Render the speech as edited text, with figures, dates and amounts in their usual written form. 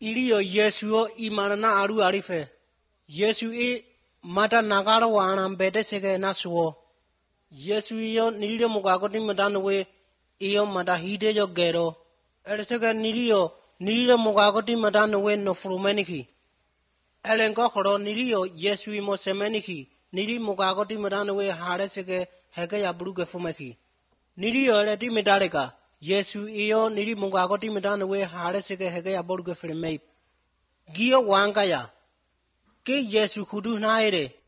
Ilio Yesu imarana aru arife. Yesu mata nagara wana bete sege nasuo. Yesu nilio mugagoti madanwe mata hide jo gero. Ersega nilio mugagoti madanwe no frumeniki. Elenkokoro nilio Yesu mo semeniki. Nili mugagoti madanwe hare sege hege ya bruge fumeki. Nilio eleti medaleka. Yesu nili mugagoti madanwe hare sege hege ya bruge fumeki. Gio wangaya. Ke Yesu kudu naire.